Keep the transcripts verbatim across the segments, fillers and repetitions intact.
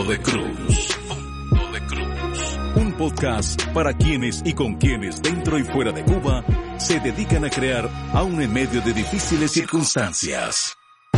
Punto de Cruz. Punto de Cruz. Un podcast para quienes y con quienes dentro y fuera de Cuba se dedican a crear aún en medio de difíciles circunstancias.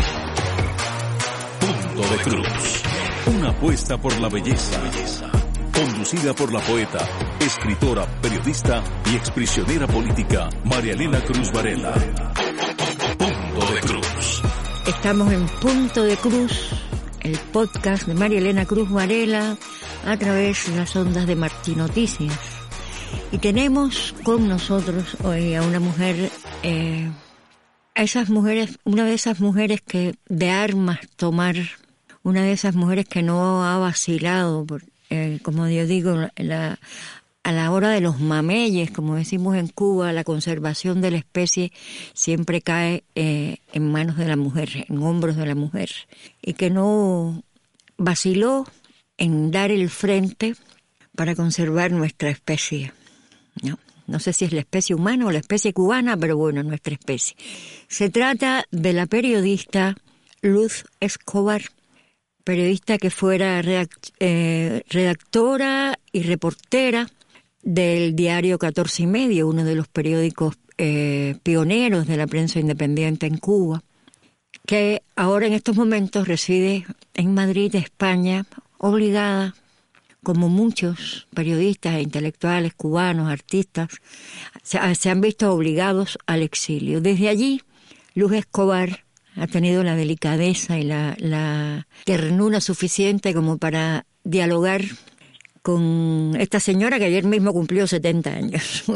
Punto de Cruz. Una apuesta por la belleza. Conducida por la poeta, escritora, periodista y exprisionera política María Elena Cruz Varela. Punto de Cruz. Estamos en Punto de Cruz, el podcast de María Elena Cruz Varela a través de las ondas de Martí Noticias. Y tenemos con nosotros hoy a una mujer, eh, a esas mujeres, una de esas mujeres que de armas tomar, una de esas mujeres que no ha vacilado por Eh, como yo digo, la, a la hora de los mameyes, como decimos en Cuba, la conservación de la especie siempre cae eh, en manos de la mujer, en hombros de la mujer, y que no vaciló en dar el frente para conservar nuestra especie. No, no sé si es la especie humana o la especie cubana, pero bueno, nuestra especie. Se trata de la periodista Luz Escobar, periodista que fuera redact- eh, redactora y reportera del diario catorce y medio, uno de los periódicos eh, pioneros de la prensa independiente en Cuba, que ahora en estos momentos reside en Madrid, España, obligada, como muchos periodistas e intelectuales cubanos, artistas, se, se han visto obligados al exilio. Desde allí, Luz Escobar ha tenido la delicadeza y la, la ternura suficiente como para dialogar con esta señora que ayer mismo cumplió setenta años.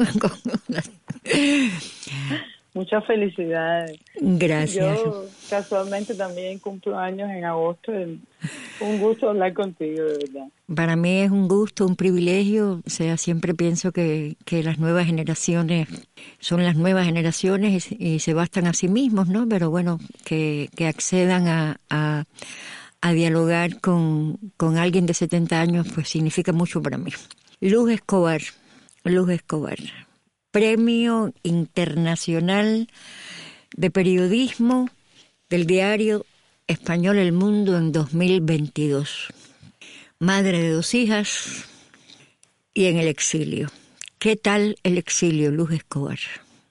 Muchas felicidades. Gracias. Yo casualmente también cumplo años en agosto. Un gusto hablar contigo, de verdad. Para mí es un gusto, un privilegio. O sea, siempre pienso que, que las nuevas generaciones son las nuevas generaciones y, y se bastan a sí mismos, ¿no? Pero bueno, que, que accedan a, a, a dialogar con, con alguien de setenta años, pues significa mucho para mí. Luz Escobar, Luz Escobar. Premio Internacional de Periodismo del diario español El Mundo en dos mil veintidós. Madre de dos hijas y en el exilio. ¿Qué tal el exilio, Luz Escobar?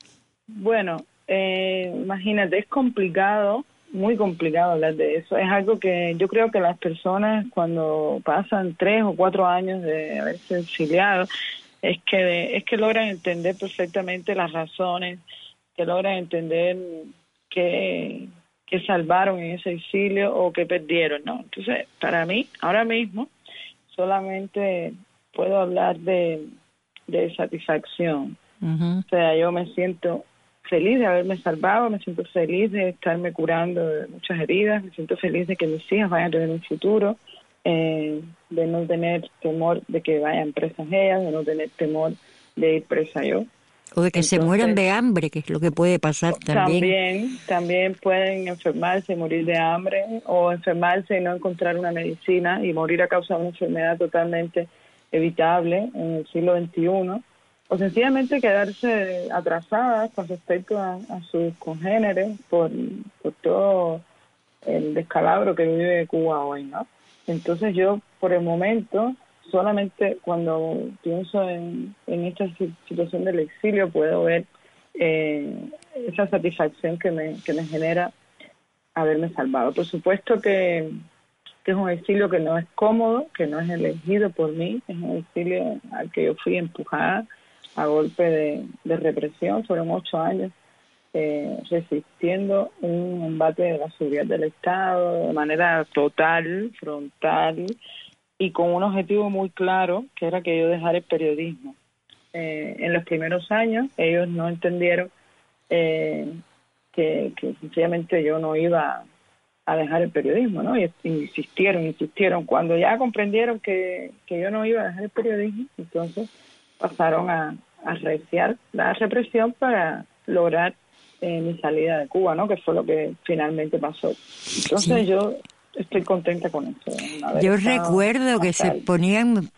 Bueno, eh, imagínate, es complicado, muy complicado hablar de eso. Es algo que yo creo que las personas cuando pasan tres o cuatro años de haberse exiliado, es que es que logran entender perfectamente las razones, que logran entender que, que salvaron en ese exilio o que perdieron, ¿no? Entonces, para mí, ahora mismo, solamente puedo hablar de, de satisfacción. Uh-huh. O sea, yo me siento feliz de haberme salvado, me siento feliz de estarme curando de muchas heridas, me siento feliz de que mis hijas vayan a tener un futuro, Eh, de no tener temor de que vayan presas ellas, de no tener temor de ir presa yo. O de que Entonces, se mueran de hambre, que es lo que puede pasar también. También, también pueden enfermarse y morir de hambre, o enfermarse y no encontrar una medicina y morir a causa de una enfermedad totalmente evitable en el siglo veintiuno, o sencillamente quedarse atrasadas con respecto a, a sus congéneres por, por todo el descalabro que vive Cuba hoy, ¿no? Entonces yo, por el momento, solamente cuando pienso en, en esta situación del exilio, puedo ver eh, esa satisfacción que me, que me genera haberme salvado. Por supuesto que, que es un exilio que no es cómodo, que no es elegido por mí, es un exilio al que yo fui empujada a golpe de, de represión. Fueron ocho años Eh, resistiendo un embate de la seguridad del Estado de manera total, frontal y con un objetivo muy claro, que era que yo dejara el periodismo. Eh, en los primeros años ellos no entendieron eh, que, que sencillamente yo no iba a dejar el periodismo, ¿no? Y insistieron, insistieron. Cuando ya comprendieron que, que yo no iba a dejar el periodismo, entonces pasaron a, a arreciar la represión para lograr Eh, mi salida de Cuba, ¿no? Que fue lo que finalmente pasó. Entonces sí. Yo estoy contenta con eso. Yo recuerdo que se ponían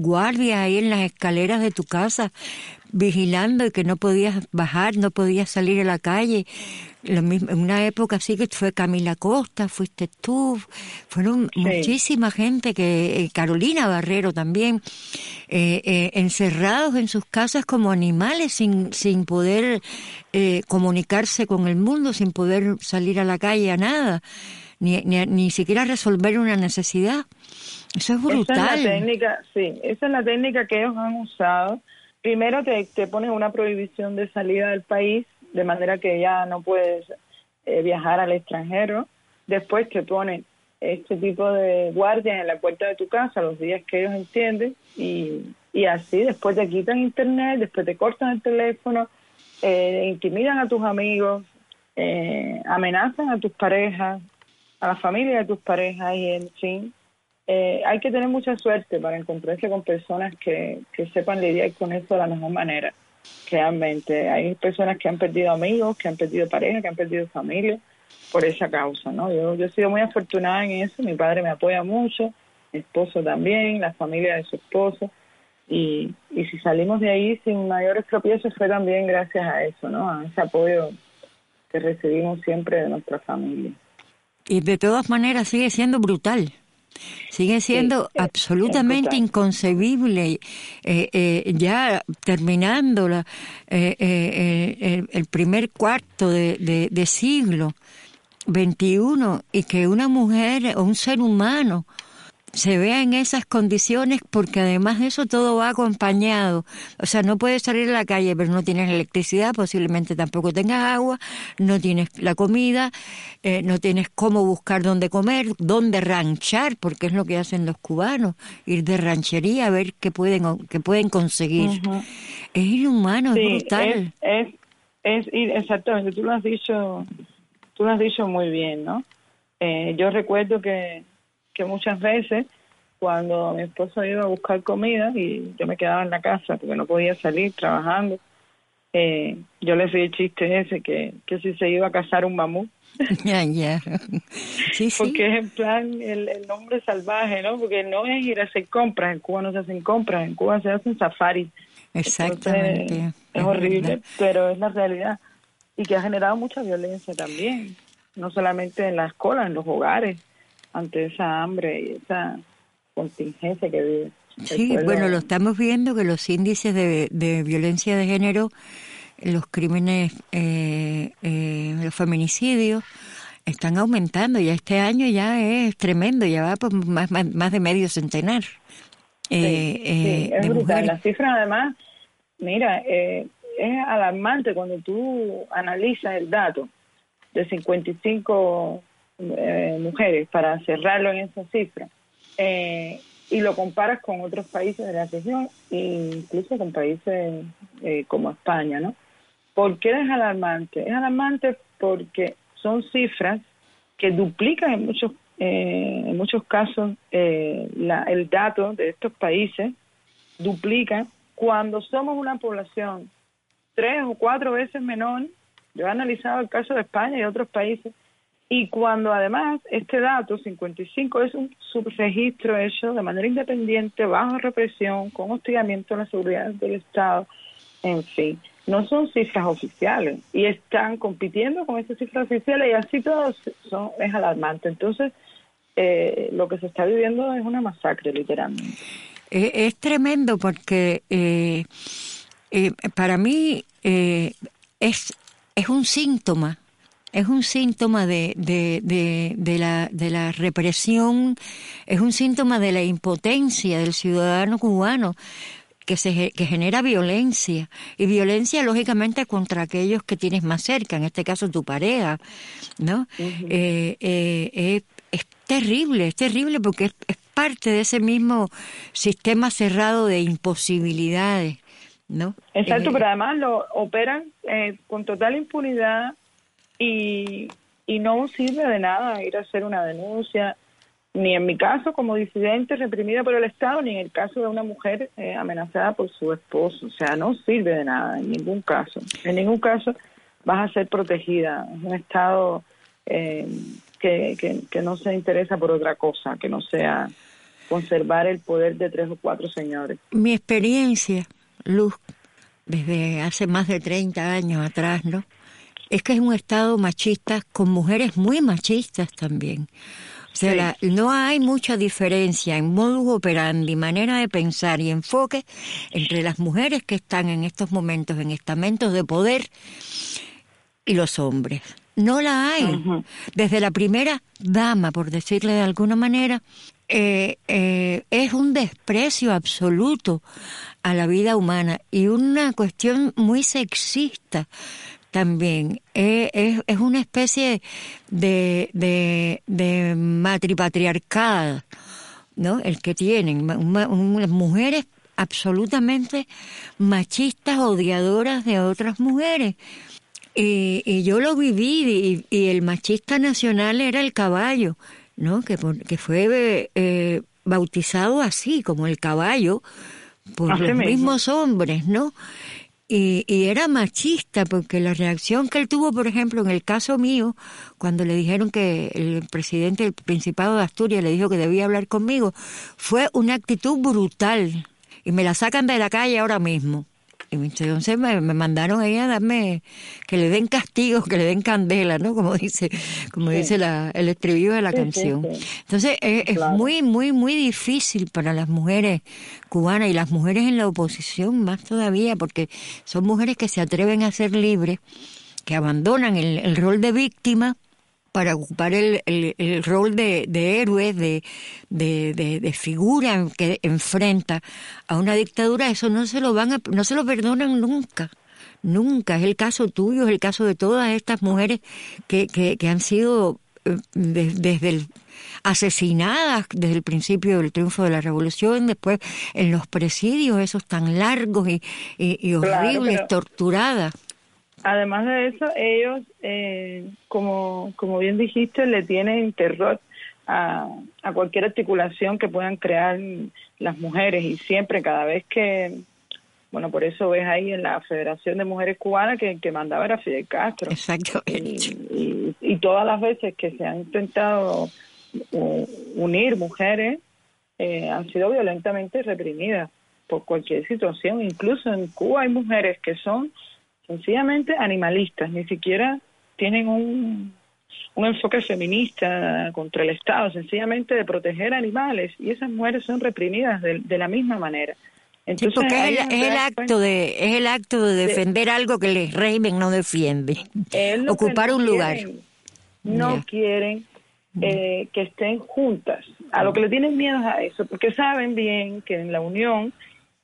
guardias ahí en las escaleras de tu casa, vigilando, y que no podías bajar, no podías salir a la calle. Lo mismo, en una época así que fue Camila Costa, fuiste tú, fueron sí. muchísima gente, que eh, Carolina Barrero también, eh, eh, encerrados en sus casas como animales, sin, sin poder eh, comunicarse con el mundo, sin poder salir a la calle a nada, ni, ni, ni siquiera resolver una necesidad. Eso es brutal. Esa es la técnica, sí, esa es la técnica que ellos han usado. Primero te, te ponen una prohibición de salida del país, de manera que ya no puedes eh, viajar al extranjero. Después te ponen este tipo de guardias en la puerta de tu casa los días que ellos entienden, y, y así después te quitan internet, después te cortan el teléfono, eh, intimidan a tus amigos, eh, amenazan a tus parejas, a la familia de tus parejas, y en fin. Eh, hay que tener mucha suerte para encontrarse con personas que, que sepan lidiar con eso de la mejor manera. Realmente hay personas que han perdido amigos, que han perdido pareja, que han perdido familia por esa causa, ¿no? Yo, yo he sido muy afortunada en eso. Mi padre me apoya mucho, mi esposo también, la familia de su esposo, y, y si salimos de ahí sin mayores tropiezos fue también gracias a eso, ¿no? A ese apoyo que recibimos siempre de nuestra familia. Y de todas maneras sigue siendo brutal. Sigue siendo sí, absolutamente inconcebible, eh, eh, ya terminando la, eh, eh, el, el primer cuarto de, de, de siglo veintiuno, y que una mujer o un ser humano se vea en esas condiciones, porque además de eso todo va acompañado. O sea, no puedes salir a la calle, pero no tienes electricidad, posiblemente tampoco tengas agua, no tienes la comida, eh, no tienes cómo buscar dónde comer, dónde ranchar, porque es lo que hacen los cubanos, ir de ranchería a ver qué pueden qué pueden conseguir. Uh-huh. Es inhumano, sí, es brutal. Es, es, es, exactamente, tú lo has dicho, tú lo has dicho muy bien, ¿no? Eh, yo recuerdo que que muchas veces cuando mi esposo iba a buscar comida y yo me quedaba en la casa porque no podía salir trabajando, eh, yo le hacía el chiste ese que, que si se iba a cazar un mamut. Ya, ya. Sí, sí. Porque es en plan el, el hombre salvaje, ¿no? Porque no es ir a hacer compras, en Cuba no se hacen compras, en Cuba se hacen safaris. Exactamente. Entonces, es, es horrible, verdad. Pero es la realidad. Y que ha generado mucha violencia también, no solamente en las escuelas, en los hogares, ante esa hambre y esa contingencia que vive. Sí, bueno, lo estamos viendo, que los índices de, de violencia de género, los crímenes, eh, eh, los feminicidios, están aumentando. Ya este año ya es tremendo, ya va por más, más, más de medio centenar. Sí, eh, sí, eh, es de brutal. mujeres. La cifra además, mira, eh, es alarmante cuando tú analizas el dato de cincuenta y cinco Eh, mujeres, para cerrarlo en esa cifra, eh, y lo comparas con otros países de la región e incluso con países eh, como España, ¿no? ¿Por qué es alarmante? Es alarmante porque son cifras que duplican en muchos eh, en muchos casos eh, la, el dato de estos países, duplican cuando somos una población tres o cuatro veces menor. Yo he analizado el caso de España y otros países. Y cuando además este dato, cincuenta y cinco, es un subregistro hecho de manera independiente, bajo represión, con hostigamiento a la seguridad del Estado, en fin, no son cifras oficiales y están compitiendo con esas cifras oficiales, y así todo son, es alarmante. Entonces, eh, lo que se está viviendo es una masacre, literalmente. Eh, es tremendo porque eh, eh, para mí eh, es, es un síntoma. Es un síntoma de, de, de, de, la, de la represión, es un síntoma de la impotencia del ciudadano cubano que se que genera violencia, y violencia lógicamente contra aquellos que tienes más cerca, en este caso tu pareja, ¿no? Uh-huh. eh, eh, es, es terrible, es terrible porque es, es parte de ese mismo sistema cerrado de imposibilidades, ¿no? Exacto, eh, pero además lo operan eh, con total impunidad. Y, y no sirve de nada ir a hacer una denuncia, ni en mi caso como disidente reprimida por el Estado, ni en el caso de una mujer eh, amenazada por su esposo. O sea, no sirve de nada en ningún caso. En ningún caso vas a ser protegida. Es un Estado eh, que, que, que no se interesa por otra cosa, que no sea conservar el poder de tres o cuatro señores. Mi experiencia, Luz, desde hace más de treinta años atrás, ¿no?, es que es un Estado machista con mujeres muy machistas también. O sea, sí. la, no hay mucha diferencia en modus operandi, manera de pensar y enfoque entre las mujeres que están en estos momentos en estamentos de poder y los hombres. No la hay. Uh-huh. Desde la primera dama, por decirle de alguna manera, eh, eh, es un desprecio absoluto a la vida humana y una cuestión muy sexista también. Eh, es, es una especie de, de, de matripatriarcado, ¿no?, el que tienen. Una, unas mujeres absolutamente machistas, odiadoras de otras mujeres. Y, y yo lo viví, y, y el machista nacional era el caballo, ¿no?, que, por, que fue eh, bautizado así, como el caballo, por así los mismo. mismos hombres, ¿no? Y, y era machista, porque la reacción que él tuvo, por ejemplo, en el caso mío, cuando le dijeron que el presidente del Principado de Asturias le dijo que debía hablar conmigo, fue una actitud brutal. Y me la sacan de la calle ahora mismo. Y entonces me, me mandaron ahí a darme, que le den castigo, que le den candela, ¿no? Como dice, como sí. dice la, el estribillo de la sí, canción. Sí, sí. Entonces es, claro. es muy, muy, muy difícil para las mujeres cubanas y las mujeres en la oposición más todavía, porque son mujeres que se atreven a ser libres, que abandonan el, el rol de víctima para ocupar el, el, el rol de, de héroe, de, de, de, de figura que enfrenta a una dictadura. Eso no se lo van a, no se lo perdonan nunca, nunca. Es el caso tuyo, es el caso de todas estas mujeres que, que, que han sido eh, de, desde el, asesinadas desde el principio del triunfo de la revolución, después en los presidios esos tan largos y, y, y horribles, claro, pero... torturadas. Además de eso, ellos, eh, como como bien dijiste, le tienen terror a, a cualquier articulación que puedan crear las mujeres, y siempre, cada vez que, bueno, por eso ves ahí en la Federación de Mujeres Cubanas que, que mandaba era Fidel Castro. Exactamente. Y, y, y todas las veces que se han intentado unir mujeres, eh, han sido violentamente reprimidas por cualquier situación. Incluso en Cuba hay mujeres que son sencillamente animalistas, ni siquiera tienen un, un enfoque feminista contra el Estado, sencillamente de proteger animales, y esas mujeres son reprimidas de, de la misma manera. Entonces, sí, porque es el, es el acto de es el acto de defender de, algo que el régimen no defiende, ocupar no un quieren, lugar. No yeah. quieren eh, que estén juntas. A lo que le tienen miedo es a eso, porque saben bien que en la unión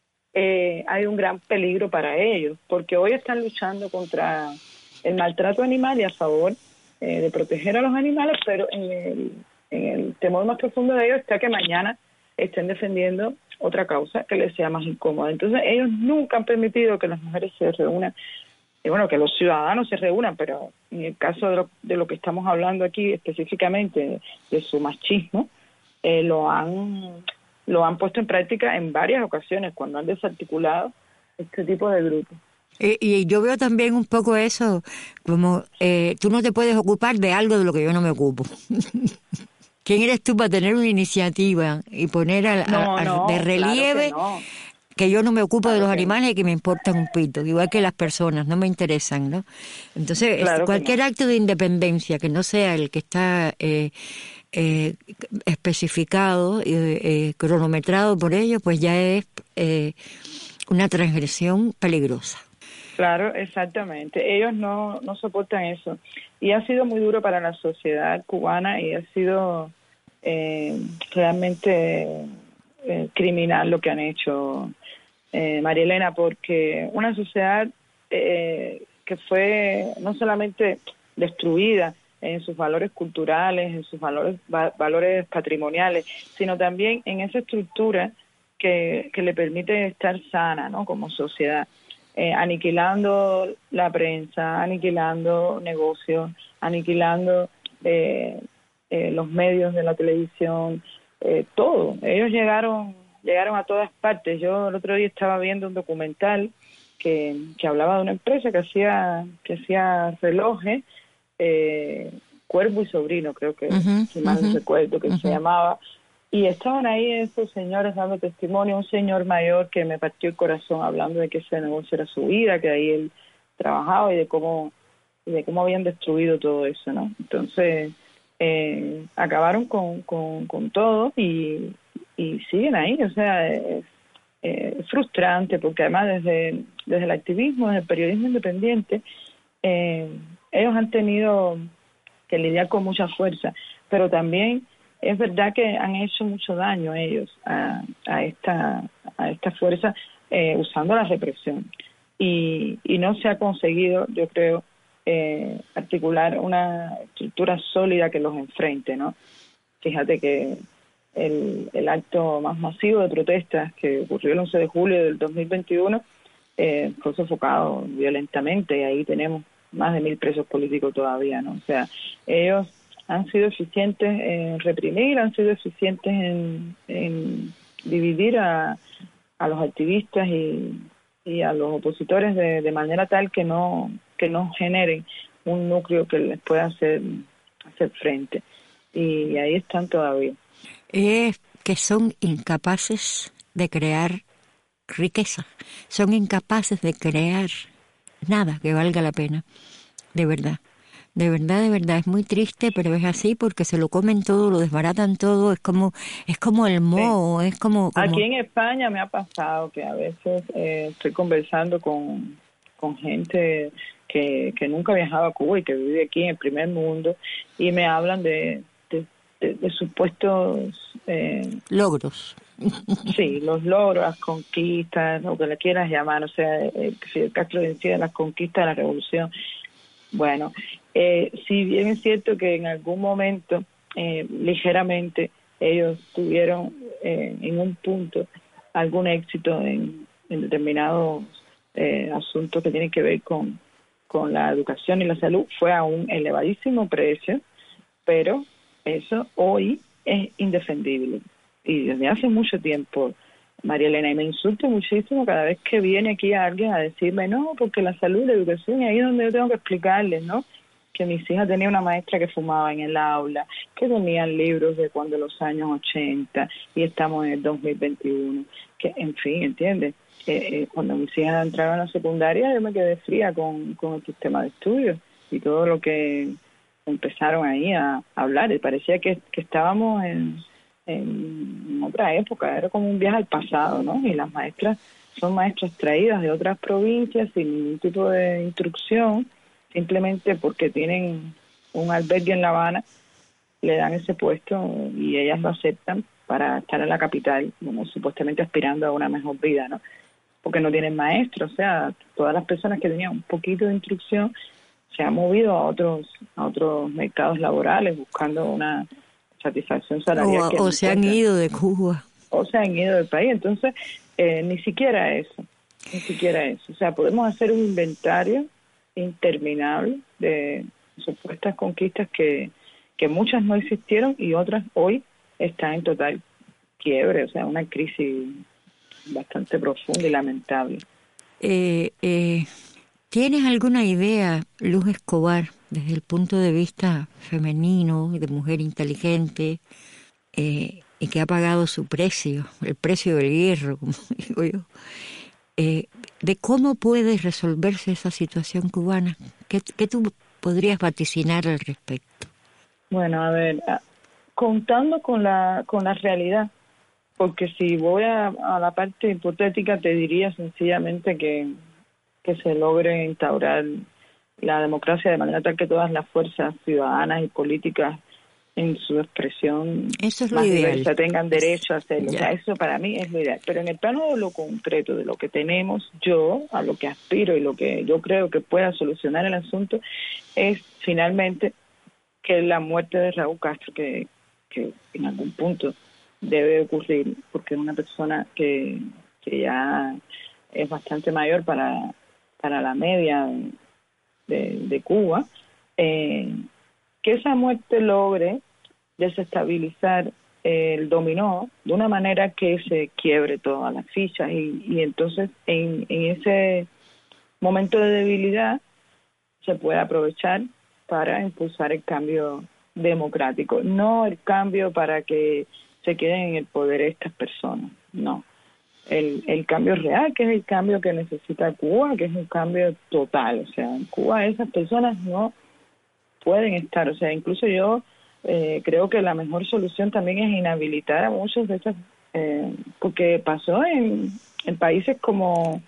Eh, hay un gran peligro para ellos, porque hoy están luchando contra el maltrato animal y a favor eh, de proteger a los animales, pero en el, en el temor más profundo de ellos está que mañana estén defendiendo otra causa que les sea más incómoda. Entonces ellos nunca han permitido que las mujeres se reúnan, y bueno, que los ciudadanos se reúnan, pero en el caso de lo, de lo que estamos hablando aquí específicamente, de, de su machismo, eh, lo han... lo han puesto en práctica en varias ocasiones cuando han desarticulado este tipo de grupos. Y, y yo veo también un poco eso, como eh, tú no te puedes ocupar de algo de lo que yo no me ocupo. ¿Quién eres tú para tener una iniciativa y poner a, no, a, no, de relieve claro que, no. que yo no me ocupo claro de los que animales no. y que me importan un pito, igual que las personas, no me interesan, ¿no? Entonces, claro cualquier no. acto de independencia que no sea el que está eh, eh, especificado, eh, eh, cronometrado por ellos, pues ya es eh, una transgresión peligrosa. Claro, exactamente. Ellos no, no soportan eso. Y ha sido muy duro para la sociedad cubana y ha sido eh, realmente eh, criminal lo que han hecho, eh, María Elena, porque una sociedad eh, que fue no solamente destruida en sus valores culturales, en sus valores va, valores patrimoniales, sino también en esa estructura que, que le permite estar sana, ¿no?, como sociedad. Eh, aniquilando la prensa, aniquilando negocios, aniquilando eh, eh, los medios de la televisión, eh, todo. Ellos llegaron llegaron a todas partes. Yo el otro día estaba viendo un documental que, que hablaba de una empresa que hacía que hacía relojes, eh, Cuervo y Sobrino, creo que, uh-huh, si mal no uh-huh, recuerdo, que uh-huh. se llamaba, y estaban ahí esos señores dando testimonio, un señor mayor que me partió el corazón hablando de que ese negocio era su vida, que ahí él trabajaba y de cómo y de cómo habían destruido todo eso, ¿no? Entonces eh, acabaron con, con, con todo y, y siguen ahí, o sea, es, es frustrante porque además desde, desde el activismo, desde el periodismo independiente, eh, ellos han tenido que lidiar con mucha fuerza, pero también es verdad que han hecho mucho daño ellos a, a esta a esta fuerza eh, usando la represión y, y no se ha conseguido, yo creo, eh, articular una estructura sólida que los enfrente, ¿no? Fíjate que el, el acto más masivo de protestas que ocurrió el once de julio del dos mil veintiuno eh, fue sofocado violentamente y ahí tenemos más de mil presos políticos todavía, ¿no? O sea, ellos han sido eficientes en reprimir, han sido eficientes en, en dividir a, a los activistas y, y a los opositores de, de manera tal que no que no generen un núcleo que les pueda hacer, hacer frente. Y ahí están todavía. Es que son incapaces de crear riqueza, son incapaces de crear nada que valga la pena, de verdad. De verdad, de verdad, es muy triste, pero es así porque se lo comen todo, lo desbaratan todo, es como es como el moho, sí. es como, como... Aquí en España me ha pasado que a veces eh, estoy conversando con, con gente que, que nunca ha viajado a Cuba y que vive aquí en el primer mundo y me hablan de, de, de, de supuestos... Eh, logros. Sí, los logros, las conquistas, lo que le quieras llamar, o sea, eh, Fidel Castro decía las conquistas de la revolución. Bueno, eh, si bien es cierto que en algún momento, eh, ligeramente, ellos tuvieron eh, en un punto algún éxito en, en determinados eh, asuntos que tienen que ver con, con la educación y la salud, fue a un elevadísimo precio, pero eso hoy es indefendible. Y desde hace mucho tiempo, María Elena, y me insulta muchísimo cada vez que viene aquí alguien a decirme, no, porque la salud, la educación, y ahí es donde yo tengo que explicarles, ¿no? Que mis hijas tenían una maestra que fumaba en el aula, que tenían libros de cuando los años ochenta, y estamos en el dos mil veintiuno, que, en fin, ¿entiendes? Eh, eh, cuando mis hijas entraron a la secundaria, yo me quedé fría con, con el sistema de estudios, y todo lo que empezaron ahí a, a hablar, y parecía que, que estábamos en... en otra época, era como un viaje al pasado, ¿no? Y las maestras son maestras traídas de otras provincias sin ningún tipo de instrucción, simplemente porque tienen un albergue en La Habana, le dan ese puesto y ellas lo aceptan para estar en la capital, como supuestamente aspirando a una mejor vida, ¿no? Porque no tienen maestros, o sea, todas las personas que tenían un poquito de instrucción se han movido a otros a otros mercados laborales buscando una satisfacción salarial. O, que o se han ido de Cuba. O se han ido del país. Entonces, eh, ni siquiera eso, ni siquiera eso. O sea, podemos hacer un inventario interminable de supuestas conquistas que, que muchas no existieron y otras hoy están en total quiebre, o sea, una crisis bastante profunda y lamentable. Eh, eh, ¿Tienes alguna idea, Luz Escobar, desde el punto de vista femenino, de mujer inteligente, eh, y que ha pagado su precio, el precio del hierro, como digo yo, eh, de cómo puede resolverse esa situación cubana? ¿Qué, qué tú podrías vaticinar al respecto? Bueno, a ver, contando con la con la realidad, porque si voy a, a la parte hipotética te diría sencillamente que que se logre instaurar la democracia de manera tal que todas las fuerzas ciudadanas y políticas en su expresión eso es más lo ideal. diversa tengan derecho a hacerlo. Ya. O sea, eso para mí es lo ideal. Pero en el plano de lo concreto, de lo que tenemos, yo, a lo que aspiro y lo que yo creo que pueda solucionar el asunto, es finalmente que la muerte de Raúl Castro, que, que en algún punto debe ocurrir, porque es una persona que, que ya es bastante mayor para... para la media de, de Cuba, eh, que esa muerte logre desestabilizar el dominó de una manera que se quiebre todas las fichas y, y entonces en, en ese momento de debilidad se puede aprovechar para impulsar el cambio democrático, no el cambio para que se queden en el poder estas personas, no. El, el cambio real, que es el cambio que necesita Cuba, que es un cambio total, o sea, en Cuba esas personas no pueden estar, o sea, incluso yo eh, creo que la mejor solución también es inhabilitar a muchos de esas, eh, porque pasó en, en países como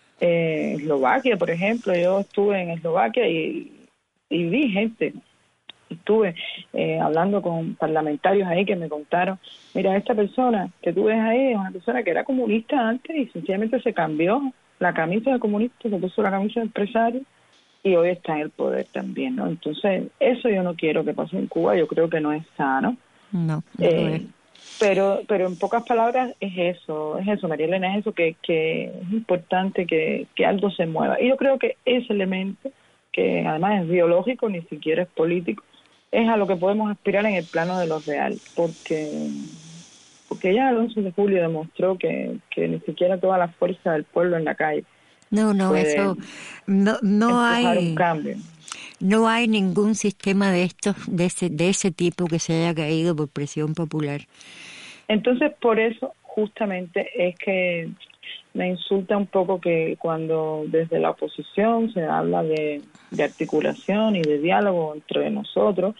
eh, Eslovaquia, por ejemplo. Yo estuve en Eslovaquia y, y vi gente, estuve eh, hablando con parlamentarios ahí que me contaron, mira, esta persona que tú ves ahí es una persona que era comunista antes y sencillamente se cambió la camisa de comunista, se puso la camisa de empresario y hoy está en el poder también, ¿no? Entonces, eso yo no quiero que pase en Cuba, yo creo que no es sano. No, no eh, lo es. Pero, pero en pocas palabras es eso, es eso, María Elena, es eso, que, que es importante que, que algo se mueva. Y yo creo que ese elemento, que además es biológico, ni siquiera es político, es a lo que podemos aspirar en el plano de lo real, porque porque ya el once de julio demostró que, que ni siquiera toda la fuerza del pueblo en la calle No, no, puede eso no, no empujar hay un cambio. no hay ningún sistema de estos de ese de ese tipo que se haya caído por presión popular. Entonces, por eso justamente es que me insulta un poco que cuando desde la oposición se habla de, de articulación y de diálogo entre nosotros,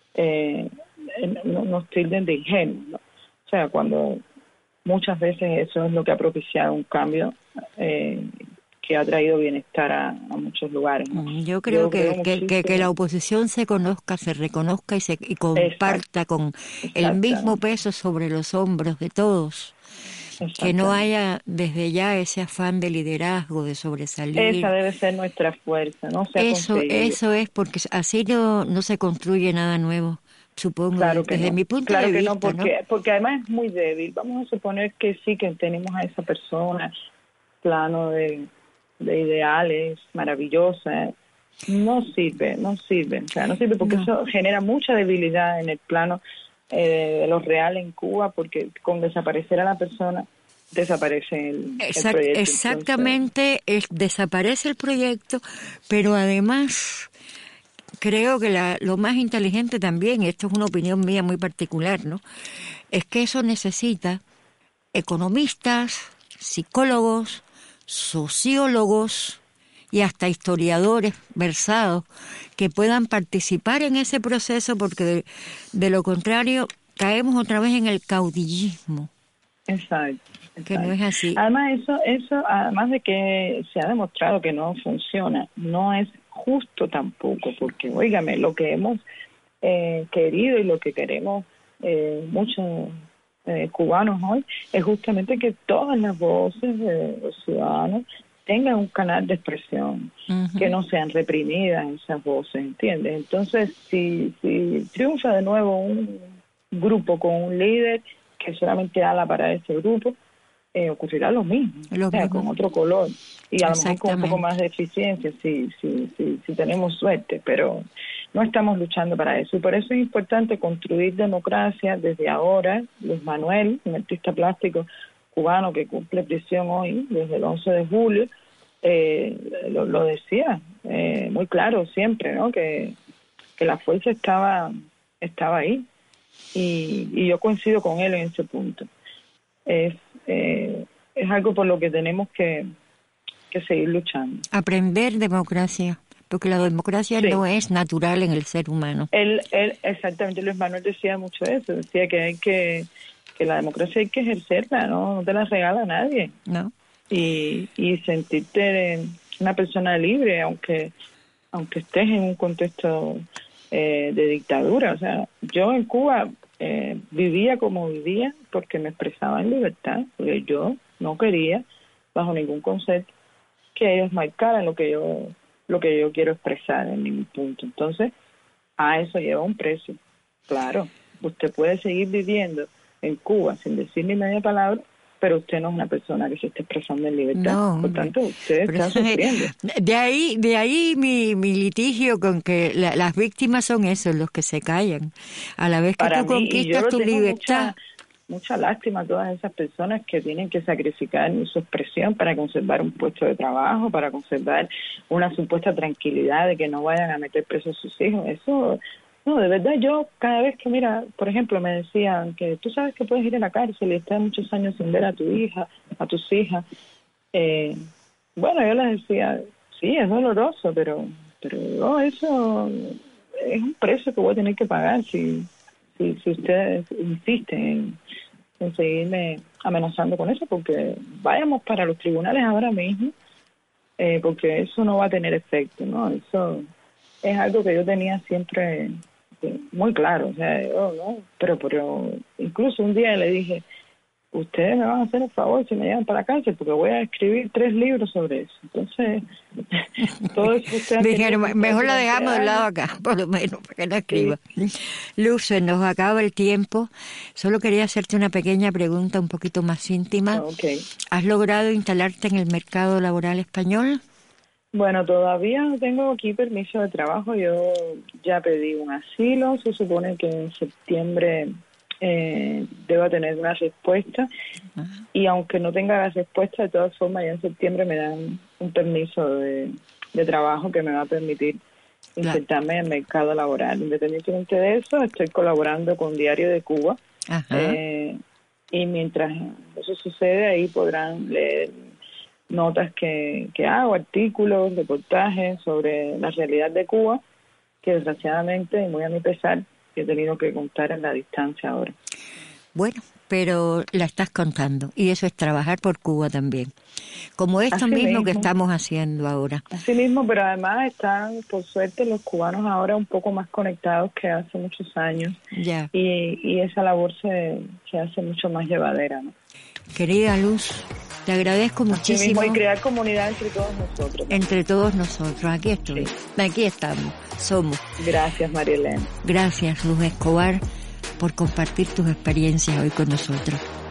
eh, nos tilden de ingenuos, ¿no? O sea, cuando muchas veces eso es lo que ha propiciado un cambio eh, que ha traído bienestar a, a muchos lugares, ¿no? Yo creo, Yo que, creo que, que, que la oposición se conozca, se reconozca y se y comparta Exacto. con el mismo peso sobre los hombros de todos. Que no haya desde ya ese afán de liderazgo, de sobresalir. Esa debe ser nuestra fuerza, no se ha Eso, conseguido. Eso es, porque así no, no se construye nada nuevo, supongo, claro que desde no. mi punto claro de que vista. No, porque, ¿no? porque además es muy débil. Vamos a suponer que sí, que tenemos a esa persona, plano de, de ideales, maravillosa. No sirve, no sirve. O sea, no sirve porque no. eso genera mucha debilidad en el plano eh, de lo real en Cuba, porque con desaparecer a la persona desaparece el, Exact, el proyecto. Exactamente, Entonces, es, desaparece el proyecto, pero además creo que la, lo más inteligente también, y esto es una opinión mía muy particular, ¿no?, es que eso necesita economistas, psicólogos, sociólogos y hasta historiadores versados que puedan participar en ese proceso, porque de, de lo contrario caemos otra vez en el caudillismo. Exacto. Que no es así. Además, eso, eso, además de que se ha demostrado que no funciona, no es justo tampoco, porque, óigame, lo que hemos eh, querido y lo que queremos eh, muchos eh, cubanos hoy es justamente que todas las voces de los ciudadanos tengan un canal de expresión, uh-huh. que no sean reprimidas esas voces, ¿entiendes? Entonces, si, si triunfa de nuevo un grupo con un líder que solamente habla para ese grupo, eh, ocurrirá lo mismo, lo o sea, mismo. con otro color y a lo mejor con un poco más de eficiencia si, si, si, si tenemos suerte, pero no estamos luchando para eso, y por eso es importante construir democracia desde ahora. Luis Manuel, un artista plástico cubano que cumple prisión hoy, desde el once de julio, eh, lo, lo decía eh, muy claro siempre, ¿no?, que, que la fuerza estaba, estaba ahí. Y, y yo coincido con él en ese punto. Es, eh, es algo por lo que tenemos que, que seguir luchando. Aprender democracia, porque la democracia sí. no es natural en el ser humano. Él, él, exactamente, Luis Manuel decía mucho eso, decía que hay que, que la democracia hay que ejercerla, no, no te la regala nadie. No. Y, y sentirte una persona libre, aunque, aunque estés en un contexto Eh, de dictadura. O sea, yo en Cuba eh, vivía como vivía porque me expresaba en libertad, porque yo no quería, bajo ningún concepto, que ellos marcaran lo que yo lo que yo quiero expresar en ningún punto. Entonces, a eso lleva un precio. Claro, usted puede seguir viviendo en Cuba sin decir ni media palabra, pero usted no es una persona que se esté expresando en libertad. No, por tanto, usted pero, está sufriendo. De ahí, de ahí mi, mi litigio con que la, las víctimas son esos, los que se callan. A la vez que Para tú mí, conquistas tu libertad. Mucha, mucha lástima a todas esas personas que tienen que sacrificar su expresión para conservar un puesto de trabajo, para conservar una supuesta tranquilidad de que no vayan a meter presos a sus hijos. Eso es No, de verdad, yo cada vez que, mira, por ejemplo, me decían que tú sabes que puedes ir a la cárcel y estar muchos años sin ver a tu hija, a tus hijas. Eh, bueno, yo les decía, sí, es doloroso, pero pero oh, eso es un precio que voy a tener que pagar si si, si ustedes insisten en, en seguirme amenazando con eso, porque vayamos para los tribunales ahora mismo, eh, porque eso no va a tener efecto, ¿no? Eso es algo que yo tenía siempre muy claro, o sea, yo, ¿no? pero pero incluso un día le dije, ustedes me van a hacer el favor si me llevan para la cárcel, porque voy a escribir tres libros sobre eso. Entonces, todo eso ustedes dijeron, mejor la dejamos de lado acá, por lo menos, para que no escriba. Sí. Luz, se nos acaba el tiempo. Solo quería hacerte una pequeña pregunta un poquito más íntima. Okay. ¿Has logrado instalarte en el mercado laboral español? Bueno, todavía no tengo aquí permiso de trabajo. Yo ya pedí un asilo. Se supone que en septiembre eh, debo tener una respuesta. Uh-huh. Y aunque no tenga la respuesta, de todas formas, ya en septiembre me dan un permiso de, de trabajo que me va a permitir insertarme claro. en el mercado laboral. Independientemente de eso, estoy colaborando con Diario de Cuba. Uh-huh. Eh, y mientras eso sucede, ahí podrán leer notas que, que hago, artículos, reportajes sobre la realidad de Cuba, que desgraciadamente, y muy a mi pesar, he tenido que contar en la distancia ahora. Bueno, pero la estás contando, y eso es trabajar por Cuba también, como esto mismo, mismo que estamos haciendo ahora. Así mismo, pero además están, por suerte, los cubanos ahora un poco más conectados que hace muchos años, ya. y, y esa labor se, se hace mucho más llevadera, ¿no? Querida Luz, te agradezco Así muchísimo. Mismo, y crear comunidad entre todos nosotros, ¿no? Entre todos nosotros, aquí estoy, sí. Aquí estamos, somos. Gracias, María Elena. Gracias, Luz Escobar, por compartir tus experiencias hoy con nosotros.